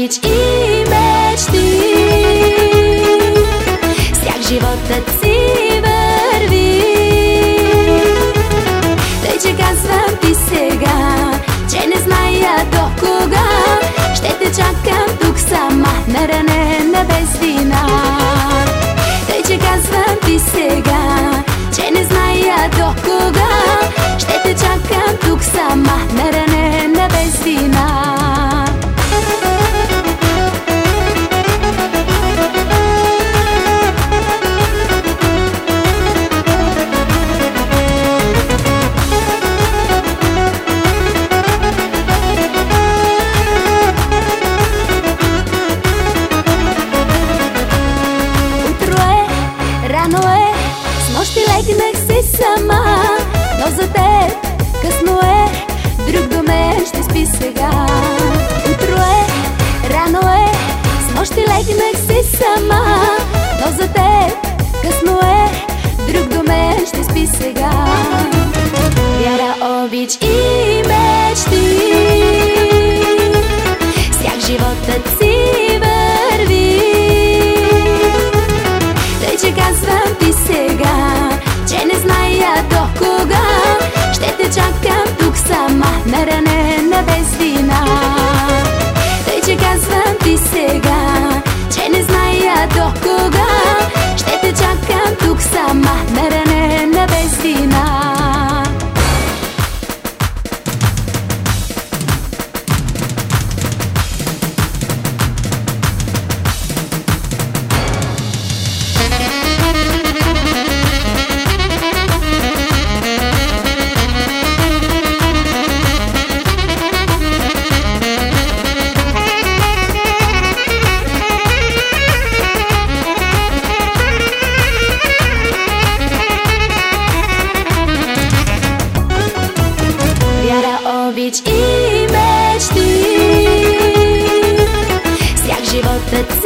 обич и мечти, с тях животът си върви. Тъй, че казвам ти сега, че не зная до кога ще те чакам тук сама, наранена без вина. Тъй, че казвам ти сега, че не зная до кога ще те чакам тук сама, наранена без вина. Рано е, с нощи легнах си сама, но за теб късно е, друг до мен ще спи сега. Утро е, рано е, с нощи легнах си сама, но за теб късно е, друг до мен ще спи сега. Вяра, обич и мечти, с тях животът си върви. Тъй, че казвам ти сега, че не зная до кога ще те чакам тук сама, наранена без вина. Тъй, че казвам ти сега, че не зная до кога ще те чакам тук сама, наранена без вина. Обич и мечти, с тях животът